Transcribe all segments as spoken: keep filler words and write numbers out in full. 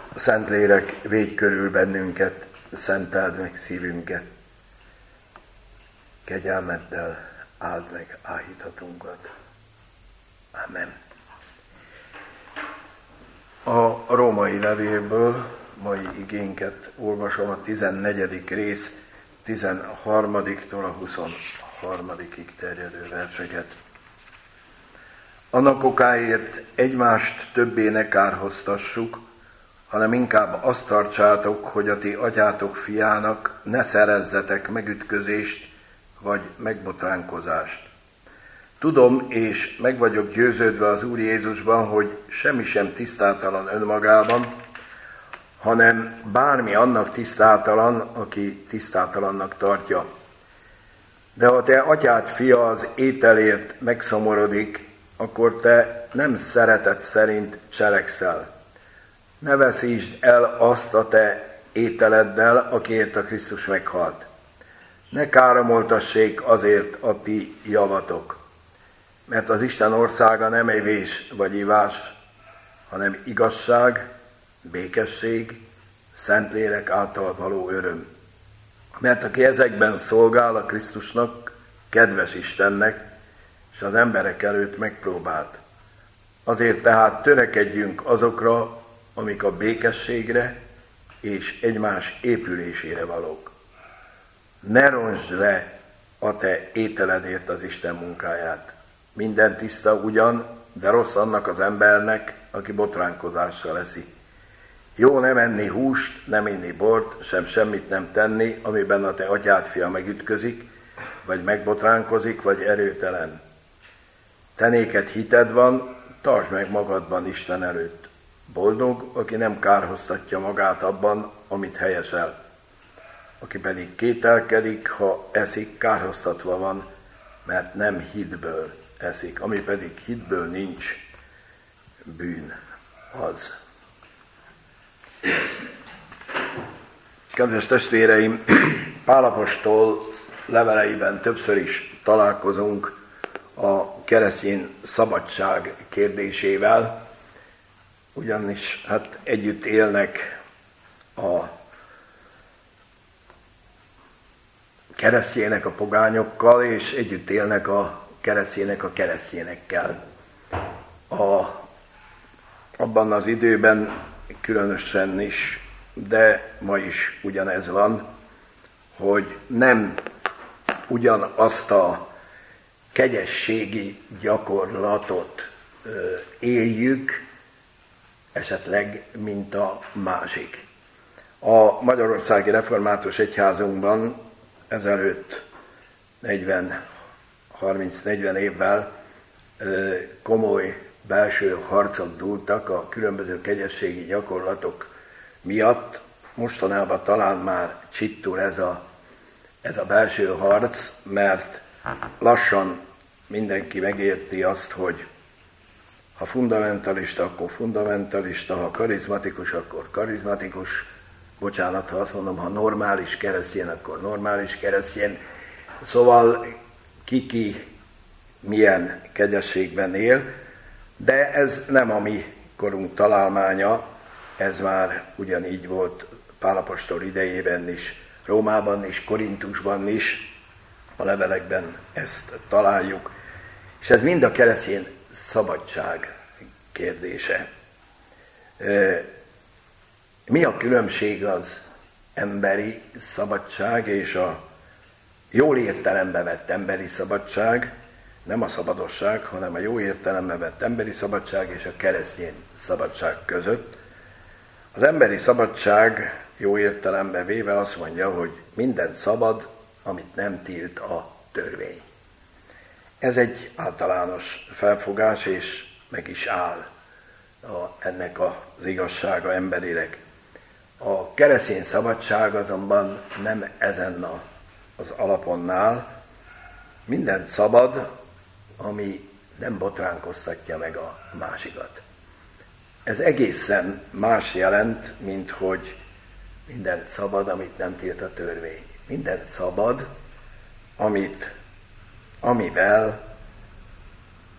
Szentlélek, védj körül bennünket, szenteld meg szívünket. Kegyelmeddel áld meg áhítatunkat. Amen. A római levélből mai igénket olvasom, a tizennegyedik rész tizenharmadiktól a huszonharmadikig terjedő verseket. Annak okáért egymást többé ne kárhoztassuk, hanem inkább azt tartsátok, hogy a ti atyátok fiának ne szerezzetek megütközést vagy megbotránkozást. Tudom, és meg vagyok győződve az Úr Jézusban, hogy semmi sem tisztátalan önmagában, hanem bármi annak tisztátalan, aki tisztátalannak tartja. De ha te atyád fia az ételért megszomorodik, akkor te nem szeretet szerint cselekszel. Ne veszítsd el azt a te ételeddel, akiért a Krisztus meghalt. Ne káromoltassék azért a ti javatok, mert az Isten országa nem evés vagy ivás, hanem igazság, békesség, Szentlélek által való öröm. Mert aki ezekben szolgál a Krisztusnak, kedves Istennek, és az emberek előtt megpróbált. Azért tehát törekedjünk azokra, amik a békességre és egymás épülésére valók. Ne rontsd le a te ételedért az Isten munkáját. Minden tiszta ugyan, de rossz annak az embernek, aki botránkozással eszi. Jó nem enni húst, nem inni bort, sem semmit nem tenni, amiben a te atyád fia megütközik, vagy megbotránkozik, vagy erőtelen. Te néked hited van, tartsd meg magadban Isten előtt. Boldog, aki nem kárhoztatja magát abban, amit helyesel. Aki pedig kételkedik, ha eszik, kárhoztatva van, mert nem hitből eszik. Ami pedig hitből nincs, bűn az. Kedves testvéreim, Pál apostol leveleiben többször is találkozunk a keresztény szabadság kérdésével, ugyanis hát együtt élnek a keresztjének a pogányokkal, és együtt élnek a keresztjének a keresztjénekkel. A, abban az időben különösen is, de ma is ugyanez van, hogy nem ugyanazt a kegyességi gyakorlatot ö, éljük, esetleg, mint a másik. A Magyarországi Református Egyházunkban ezelőtt negyven, harminc-negyven évvel ö, komoly belső harcok dúltak a különböző kegyességi gyakorlatok miatt. Mostanában talán már csittul ez a, ez a belső harc, mert lassan mindenki megérti azt, hogy ha fundamentalista, akkor fundamentalista, ha karizmatikus, akkor karizmatikus, bocsánat, ha azt mondom, ha normális keresztény, akkor normális keresztény. Szóval ki-ki milyen kegyességben él, de ez nem a mi korunk találmánya, ez már ugyanígy volt Pál apostol idejében is, Rómában is, Korintusban is, a levelekben ezt találjuk, és ez mind a keresztény szabadság kérdése. Mi a különbség az emberi szabadság és a jól értelembe vett emberi szabadság, nem a szabadosság, hanem a jó értelembe vett emberi szabadság és a keresztény szabadság között? Az emberi szabadság jó értelembe véve azt mondja, hogy minden szabad, amit nem tilt a törvény. Ez egy általános felfogás, és meg is áll a, ennek az igazsága emberileg. A keresztény szabadság azonban nem ezen a, az alaponnál. Minden szabad, ami nem botránkoztatja meg a másikat. Ez egészen más jelent, mint hogy minden szabad, amit nem tilt a törvény. Minden szabad, amit, amivel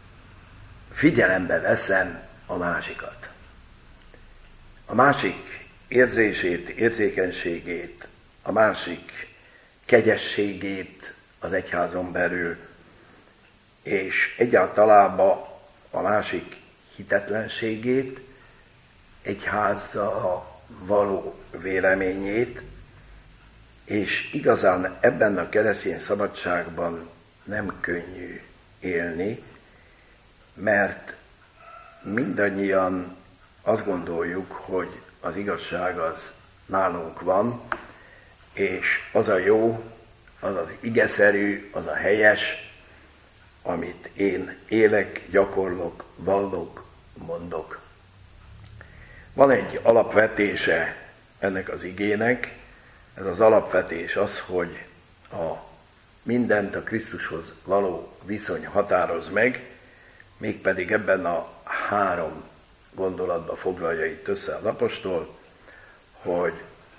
figyelembe veszem a másikat. A másik érzését, érzékenységét, a másik kegyességét az egyházon belül, és egyáltalában a másik hitetlenségét, egyházzal való véleményét, és igazán ebben a keresztény szabadságban nem könnyű élni, mert mindannyian azt gondoljuk, hogy az igazság az nálunk van, és az a jó, az az igeszerű, az a helyes, amit én élek, gyakorlok, vallok, mondok. Van egy alapvetése ennek az igének, ez az alapvetés az, hogy a mindent a Krisztushoz való viszony határoz meg, mégpedig ebben a három gondolatba foglalja itt össze az apostol, hogy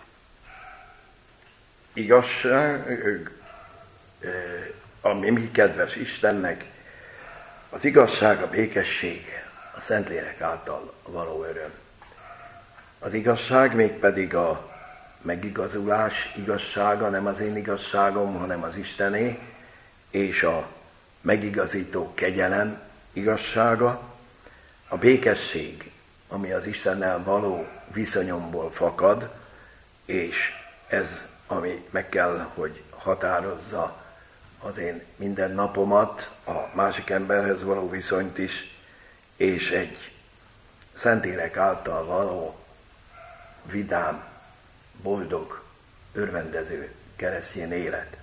igazság, ami mi kedves Istennek, az igazság, a békesség, a Szentlélek által való öröm. Az igazság mégpedig a megigazulás igazsága, nem az én igazságom, hanem az Istené, és a megigazító kegyelem igazsága, a békesség, ami az Istennel való viszonyomból fakad, és ez, ami meg kell, hogy határozza az én minden napomat, a másik emberhez való viszonyt is, és egy Szentlélek által való vidám, boldog, örvendező keresztény élet.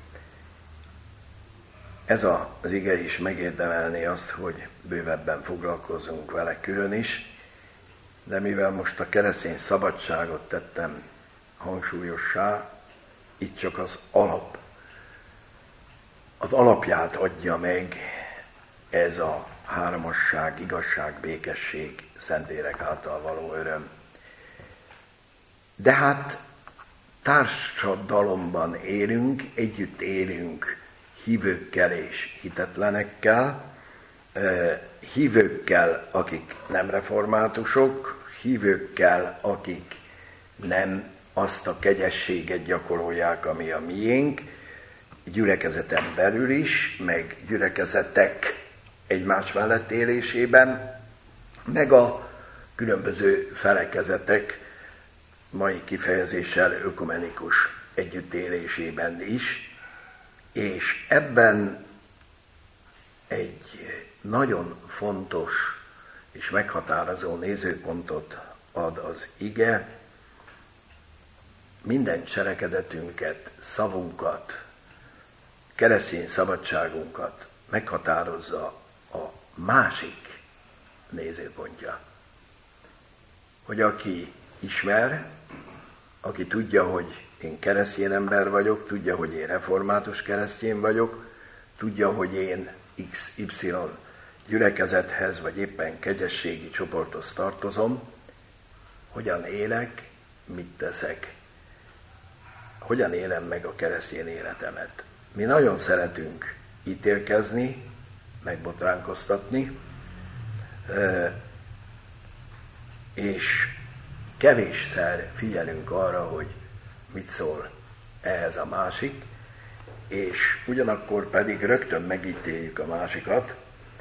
Ez az ige is megérdemelné azt, hogy bővebben foglalkozzunk vele külön is, de mivel most a keresztény szabadságot tettem hangsúlyossá, itt csak az alap, az alapját adja meg ez a hármasság, igazság, békesség, Szentlélek által való öröm. De hát társadalomban élünk, együtt élünk hívőkkel és hitetlenekkel, hívőkkel, akik nem reformátusok, hívőkkel, akik nem azt a kegyességet gyakorolják, ami a miénk, gyülekezeten belül is, meg gyülekezetek egymás mellett élésében, meg a különböző felekezetek mai kifejezéssel ökumenikus együttélésében is, és ebben egy nagyon fontos és meghatározó nézőpontot ad az ige, minden cselekedetünket, szavunkat, keresztény szabadságunkat meghatározza a másik nézőpontja. Hogy aki ismer, aki tudja, hogy én keresztény ember vagyok, tudja, hogy én református keresztény vagyok, tudja, hogy én iksz ipszilon gyülekezethez, vagy éppen kegyességi csoporthoz tartozom, hogyan élek, mit teszek, hogyan élem meg a keresztény életemet. Mi nagyon szeretünk ítélkezni, megbotránkoztatni, és kevésszer figyelünk arra, hogy mit szól ehhez a másik, és ugyanakkor pedig rögtön megítéljük a másikat.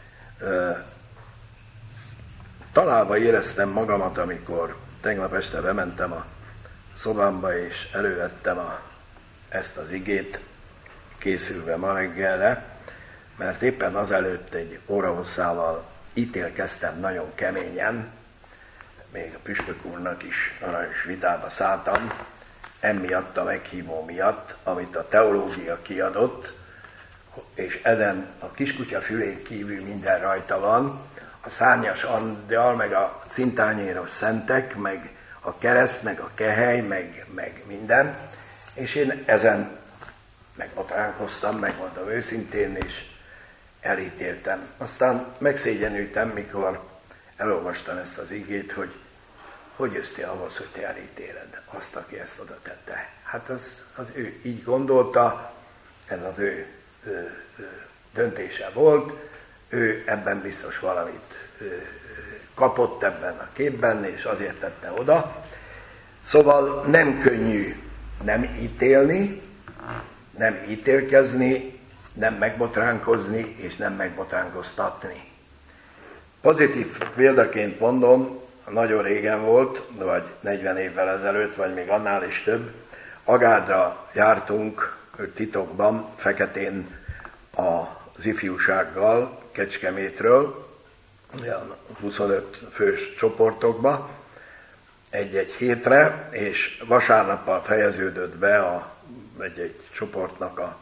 Találva éreztem magamat, amikor tegnap este bementem a szobámba, és elővettem a, ezt az igét, készülve ma reggelre, mert éppen azelőtt egy órahosszával ítélkeztem nagyon keményen, még a püspök úrnak is aranyos vitába szálltam, emiatt a meghívó miatt, amit a teológia kiadott, és ezen a kiskutya fülén kívül minden rajta van, a szárnyas angyal, meg a cintányéros szentek, meg a kereszt, meg a kehely, meg, meg minden, és én ezen megbotránkoztam, megmondom őszintén, és elítéltem. Aztán megszégyenültem, mikor elolvastam ezt az igét, hogy hogy jössz te ahhoz, hogy te elítéled azt, aki ezt oda tette. Hát az, az ő így gondolta, ez az ő, ő, ő döntése volt, ő ebben biztos valamit ő, kapott ebben a képben, és azért tette oda. Szóval nem könnyű nem ítélni, nem ítélkezni, nem megbotránkozni és nem megbotránkoztatni. Pozitív példaként mondom, nagyon régen volt, vagy negyven évvel ezelőtt, vagy még annál is több, Agárdra jártunk titokban, feketén az ifjúsággal, Kecskemétről, olyan huszonöt fős csoportokba, egy-egy hétre, és vasárnappal fejeződött be a, egy-egy csoportnak a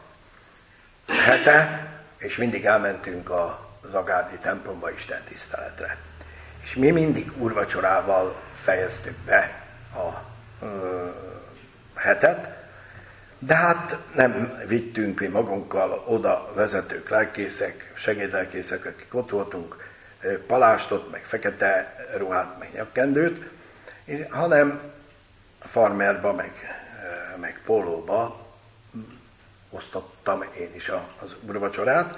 hete, és mindig elmentünk az agárdi templomba Isten tiszteletre. És mi mindig úrvacsorával fejeztük be a ö, hetet, de hát nem vittünk mi magunkkal oda vezetők, lelkészek, segédlelkészek, akik ott voltunk, palástot, meg fekete ruhát, meg nyakkendőt, hanem farmerba, meg, meg pólóba osztottam én is az úrvacsorát,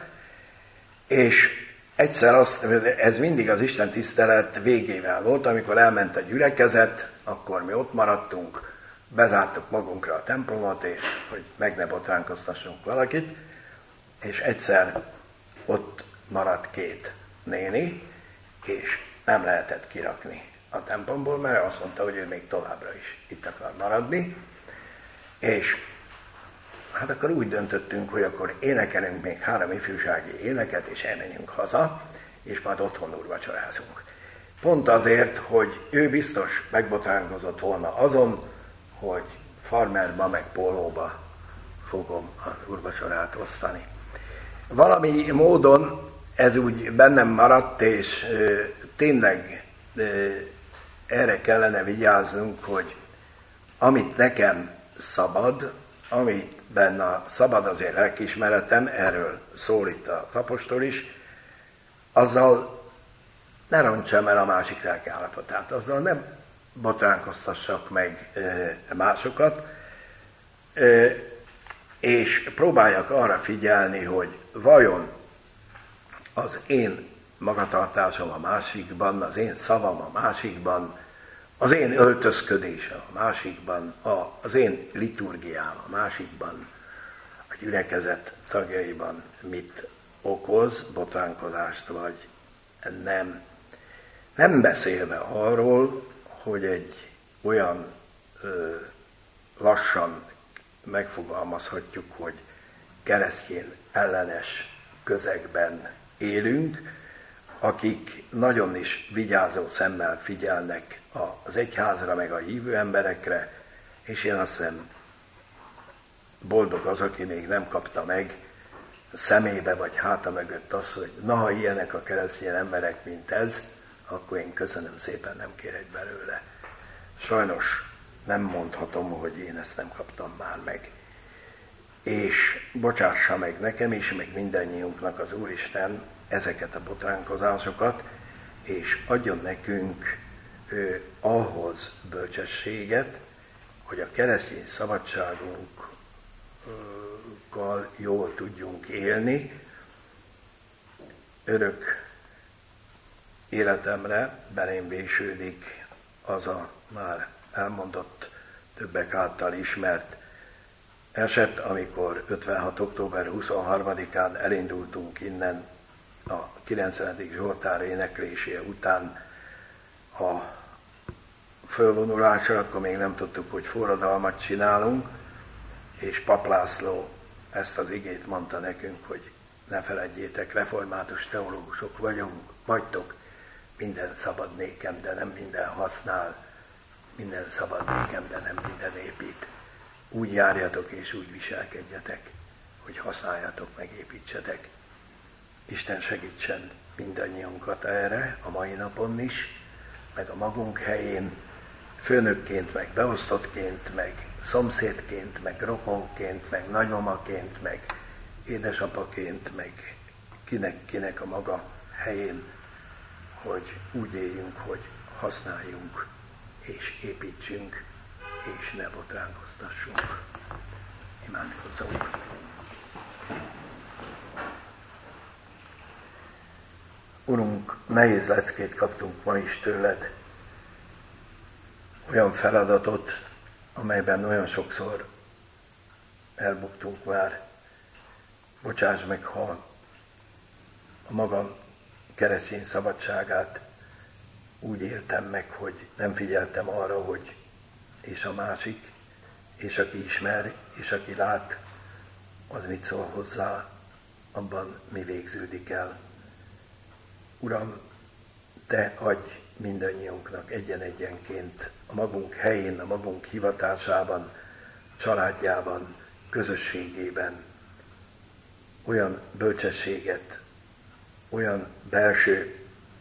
és egyszer azt, ez mindig az Isten tisztelet végével volt, amikor elment a gyülekezet, akkor mi ott maradtunk, bezártuk magunkra a templomot, és hogy meg ne botránkoztassunk valakit, és egyszer ott maradt két néni, és nem lehetett kirakni a templomból, mert azt mondta, hogy ő még továbbra is itt akar maradni, és hát akkor úgy döntöttünk, hogy akkor énekelünk még három ifjúsági éneket, és elmenjünk haza, és majd otthon úrvacsorázunk. Pont azért, hogy ő biztos megbotránkozott volna azon, hogy farmerba meg pólóba fogom az úrvacsorát osztani. Valami módon ez úgy bennem maradt, és ö, tényleg ö, erre kellene vigyáznunk, hogy amit nekem szabad, amiben a szabad az én lelkiismeretem, erről szól itt az apostol is, azzal ne rontsam el a másik lelki állapotát, azzal nem botránkoztassak meg másokat, és próbáljak arra figyelni, hogy vajon az én magatartásom a másikban, az én szavam a másikban, az én öltözködésem a másikban, az én liturgiám a másikban, a gyülekezet tagjaiban mit okoz, botránkozást vagy nem. Nem beszélve arról, hogy egy olyan ö, lassan megfogalmazhatjuk, hogy keresztény ellenes közegben élünk, akik nagyon is vigyázó szemmel figyelnek az egyházra, meg a hívő emberekre, és én azt hiszem, boldog az, aki még nem kapta meg szemébe vagy háta mögött az, hogy na, ha ilyenek a keresztény emberek, mint ez, akkor én köszönöm szépen, nem kérek belőle. Sajnos nem mondhatom, hogy én ezt nem kaptam már meg. És bocsássa meg nekem is, meg mindannyiunknak az Úristen ezeket a botránkozásokat, és adjon nekünk ő, ahhoz bölcsességet, hogy a keresztény szabadságunkkal jól tudjunk élni. Örök életemre belém vésődik az a már elmondott, többek által ismert eset, amikor ötvenhat október huszonharmadikán elindultunk innen a kilencvenedik Zsoltár éneklése után a fölvonulásra, akkor még nem tudtuk, hogy forradalmat csinálunk, és Pap László ezt az igét mondta nekünk, hogy ne feledjétek, református teológusok vagyunk, vagytok, minden szabad nékem, de nem minden használ, minden szabad nékem, de nem minden épít. Úgy járjatok és úgy viselkedjetek, hogy használjatok, meg építsetek. Isten segítsen mindannyiunkat erre, a mai napon is, meg a magunk helyén, főnökként, meg beosztottként, meg szomszédként, meg rokonként, meg nagymamaként, meg édesapaként, meg kinek-kinek a maga helyén, hogy úgy éljünk, hogy használjunk, és építsünk, és ne botránkoztassunk. Imádkozzunk! Urunk, nehéz leckét kaptunk ma is tőled. olyan feladatot, amelyben olyan sokszor elbuktunk már. Bocsáss meg, ha a magam keresztény szabadságát úgy éltem meg, hogy nem figyeltem arra, hogy és a másik, és aki ismer, és aki lát, az mit szól hozzá, abban mi végződik el. Uram, Te adj mindannyiunknak egyen-egyenként a magunk helyén, a magunk hivatásában, családjában, közösségében olyan bölcsességet, olyan belső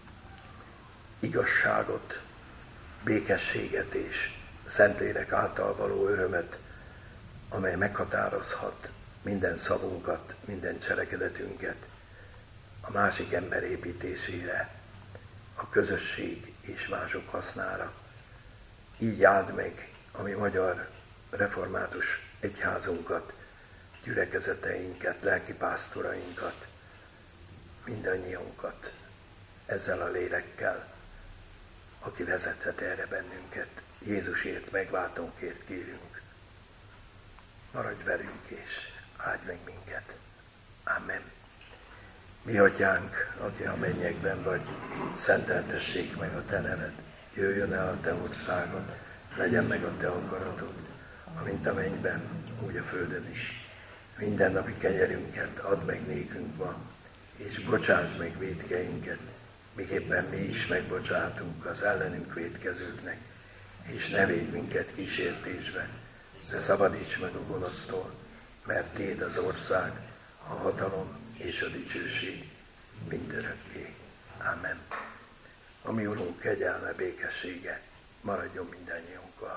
igazságot, békességet és Szentlélek által való örömet, amely meghatározhat minden szavunkat, minden cselekedetünket a másik ember építésére, a közösség és mások hasznára. Így áld meg a mi magyar református egyházunkat, gyülekezeteinket, lelkipásztorainkat, mindannyiunkat ezzel a lélekkel, aki vezethet erre bennünket. Jézusért, megváltónkért kérünk. Maradj velünk és áldj meg minket. Amen. Mi atyánk, aki a mennyekben vagy, szenteltessék meg a te neved. Jöjjön el a te országod, legyen meg a te akaratod, amint a mennyben, úgy a földön is. Mindennapi kenyerünket add meg nékünk ma, és bocsásd meg vétkeinket, miképpen mi is megbocsátunk az ellenünk vétkezőknek, és ne védj minket kísértésbe, de szabadíts meg a gonosztól, mert Téd az ország, a hatalom és a dicsőség mindörökké. Amen. A mi Urunk kegyelme, békessége maradjon mindannyiunkkal.